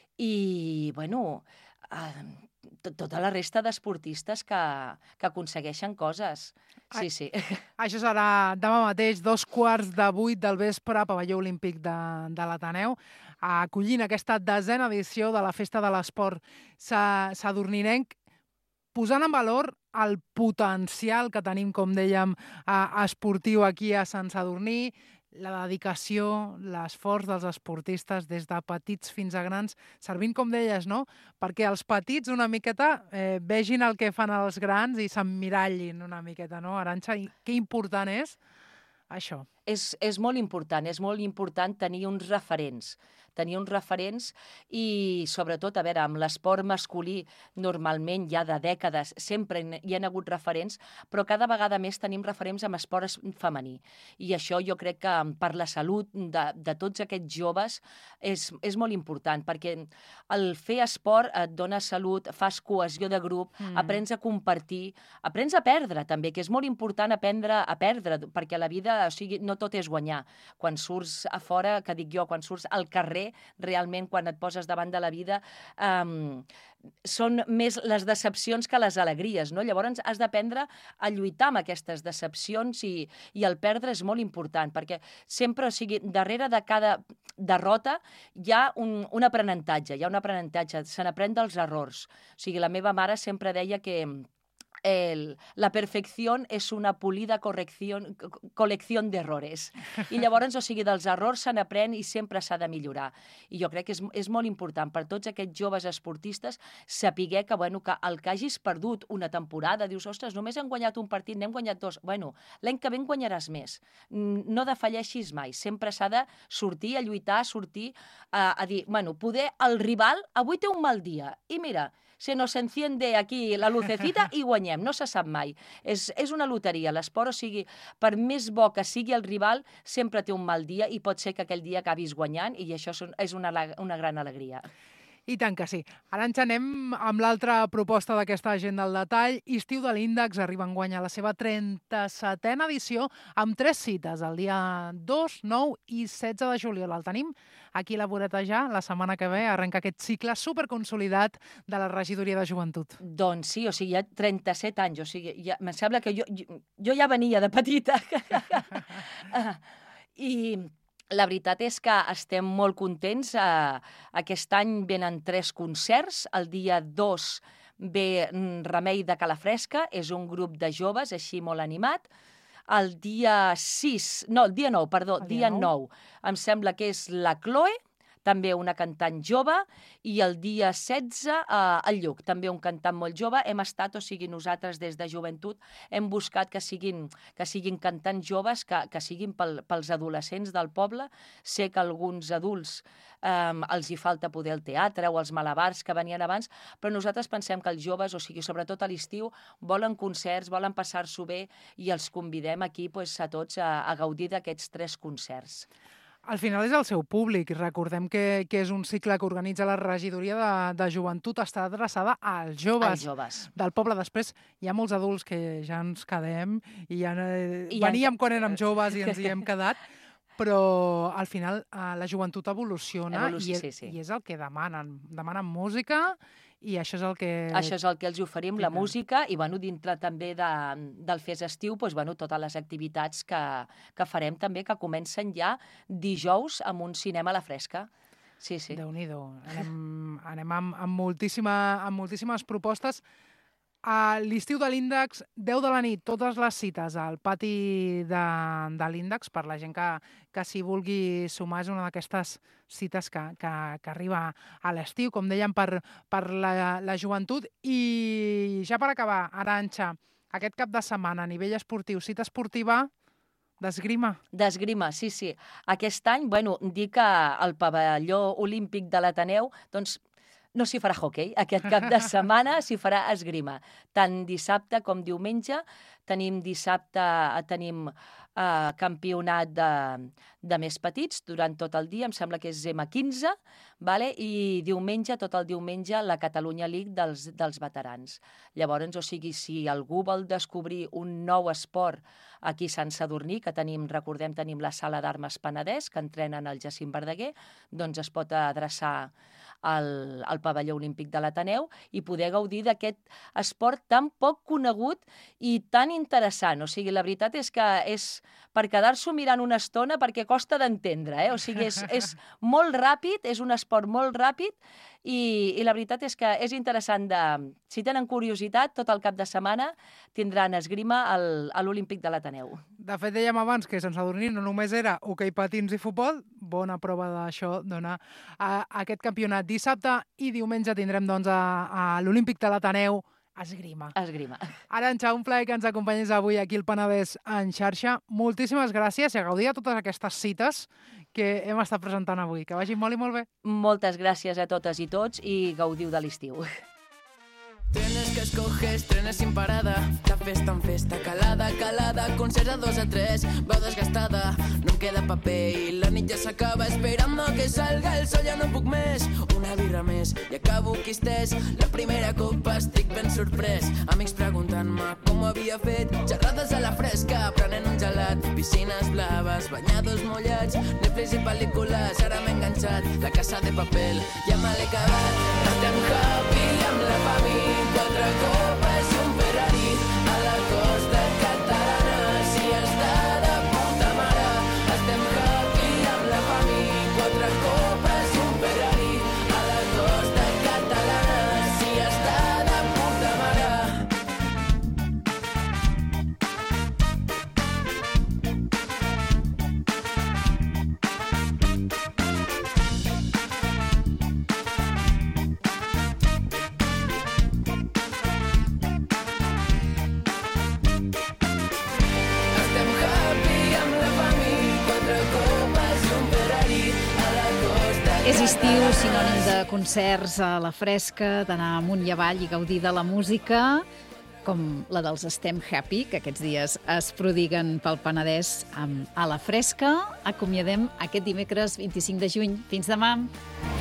i, bueno, a, to- tota la resta d'esportistes que, que aconsegueixen coses. Sí, sí. Això serà demà mateix, dos quarts de vuit del vespre, a Pavelló Olímpic de, de l'Ateneu, acollint aquesta desena edició de la Festa de l'Esport sa- sadurninenc, posant en valor el potencial que tenim, com dèiem, eh, esportiu aquí a Sant Sadurní, la dedicació, l'esforç dels esportistes des de petits fins a grans, servint, com deies, no? Perquè els petits una miqueta eh, vegin el que fan els grans i s'emmirallin una miqueta, no? Arantxa, i que important és això. És, és molt important, és molt important tenir uns referents, tenir uns referents i, sobretot, a veure, amb l'esport masculí normalment ja de dècades sempre hi ha hagut referents, però cada vegada més tenim referents amb esport es- femení. I això jo crec que per la salut de, de tots aquests joves és, és molt important, perquè el fer esport et dona salut, fas cohesió de grup, Mm. aprens a compartir, aprens a perdre també, que és molt important aprendre a perdre, perquè a la vida, o sigui, no tot és guanyar. Quan surts a fora, que dic jo, quan surts al carrer, realment, quan et poses davant de la vida, um, són més les decepcions que les alegries, no? Llavors has d'aprendre a lluitar amb aquestes decepcions i, i el perdre és molt important, perquè sempre, o sigui, darrere de cada derrota hi ha un, un aprenentatge, hi ha un aprenentatge, se n'aprèn dels errors. O sigui, la meva mare sempre deia que el, la perfecció és una polida corrección, co- col·lecció d'errores. I llavors, o sigui, dels errors se n'aprèn i sempre s'ha de millorar. I jo crec que és, és molt important per tots aquests joves esportistes saber que, bueno, que el que hagis perdut una temporada, dius, ostres, només hem guanyat un partit, n'hem guanyat dos. Bueno, l'any que ve en guanyaràs més. Mm, No defalleixis mai. Sempre s'ha de sortir a lluitar, a sortir a, a dir, bueno, poder el rival avui té un mal dia. I mira, se nos enciende aquí la lucecita i guanyem, no se sap mai. És, és una loteria, l'esport, o sigui, per més bo que sigui el rival, sempre té un mal dia i pot ser que aquell dia acabis guanyant i això és un- és una, ale- una gran alegria. I tant que sí. Arantxa, anem amb l'altra proposta d'aquesta agenda al detall. Estiu de l'Índex arriba enguany a la seva trenta-setena edició amb tres cites, el dia dos, nou i setze de juliol. El tenim aquí a la voreta ja. La setmana que ve arrenca aquest cicle superconsolidat de la Regidoria de Joventut. Doncs sí, o sigui, hi ha trenta-set anys, o sigui, ja, em sembla que jo, jo, jo ja venia de petita. Ah, I la veritat és que estem molt contents. Eh, Aquest any venen tres concerts. El dia dos ve mm, Remei de Calafresca, és un grup de joves així molt animat. El dia sis, no, el dia nou, perdó, El dia dia nou, em sembla que és la Chloe, també una cantant jove, i el dia setze eh, el Lluc, també un cantant molt jove. Hem estat, o sigui, nosaltres des de joventut hem buscat que siguin, que siguin cantants joves, que, que siguin pel, pels adolescents del poble. Sé que alguns adults eh, els hi falta poder el teatre o els malabars que venien abans, però nosaltres pensem que els joves, o sigui, sobretot a l'estiu, volen concerts, volen passar-s'ho bé i els convidem aquí pues, a tots a, a gaudir d'aquests tres concerts. Al final és el seu públic. Recordem que, que és un cicle que organitza la Regidoria de, de Joventut, està adreçada als joves, Als joves. del poble. Després hi ha molts adults que ja ens quedem i ja eh, I ja veníem ens- quan érem joves i ens hi hem quedat, però al final eh, la joventut evoluciona Evoluci- i, és, sí, sí. i és el que demanen. Demanen música i això és el que... Això és el que els oferim, la música, i bueno, dintre també de, del Fes Estiu, doncs, bueno, totes les activitats que, que farem també, que comencen ja dijous amb un cinema a la fresca. Sí, sí. Déu-n'hi-do. Anem, anem amb, amb, moltíssima, amb moltíssimes propostes. A l'estiu de l'Índex, deu de la nit, totes les cites al pati de, de l'Índex, per la gent que, que s'hi vulgui sumar, és una d'aquestes cites que, que, que arriba a l'estiu, com dèiem, per, per la, la joventut. I ja per acabar, Arantxa, aquest cap de setmana a nivell esportiu, cita esportiva d'esgrima. D'esgrima, sí, sí. Aquest any, bueno, dic que al pavelló olímpic de l'Ateneu, doncs, no s'hi farà hoquei. Aquest cap de setmana s'hi farà esgrima. Tant dissabte com diumenge Tenim dissabte, tenim eh, campionat de, de més petits durant tot el dia, em sembla que és ema quinze, vale? I diumenge, tot el diumenge, la Catalunya League dels, dels veterans. Llavors, o sigui, si algú vol descobrir un nou esport aquí a Sant Sadurní, que tenim, recordem, tenim la Sala d'Armes Penedès, que entrenen el Jacint Verdaguer, doncs es pot adreçar al, al pavelló olímpic de l'Ateneu i poder gaudir d'aquest esport tan poc conegut i tan interessant. O sigui, la veritat és que és per quedar-s'ho mirant una estona perquè costa d'entendre, eh? O sigui, és, és molt ràpid, és un esport molt ràpid i, i la veritat és que és interessant de... Si tenen curiositat, tot el cap de setmana tindran esgrima al, a l'Olímpic de l'Ateneu. De fet, dèiem abans que Sant Sadurní no només era hoquei patins i futbol, bona prova d'això dona a, a aquest campionat. Dissabte i diumenge tindrem doncs, a, a l'Olímpic de l'Ateneu esgrima. Esgrima. Arantxa, un plaer que ens acompanyis avui aquí al Penedès en xarxa. Moltíssimes gràcies i a gaudir de totes aquestes cites que hem estat presentant avui. Que vagi molt i molt bé. Moltes gràcies a totes i tots i gaudiu de l'estiu. Trenes que escoges, trenes sin parada, de festa en festa, calada, calada, concerts a dos a tres, veu desgastada, no em queda paper i la nit ja s'acaba esperando que salga el sol, ja no puc més, una birra més i acabo quistès, la primera copa estic ben sorprès, amics preguntant-me com ho havia fet, xerrades a la fresca, prenent un gelat, piscines blaves, banyados mullats, Netflix i pel·lícules, ara m'he enganxat, la casa de paper, ja me l'he acabat, estem happy amb la família, quatre copes i un Ferrari a la costa catalana, si està de puta mare, estem happy amb la família, quatre copes i un Ferrari a la costa catalana, si està de puta mare. És estiu, sinònim de concerts a la fresca, d'anar amunt i avall i gaudir de la música, com la dels Estem Happy, que aquests dies es prodiguen pel Penedès amb A la Fresca. Acomiadem aquest dimecres vint-i-cinc de juny. Fins demà!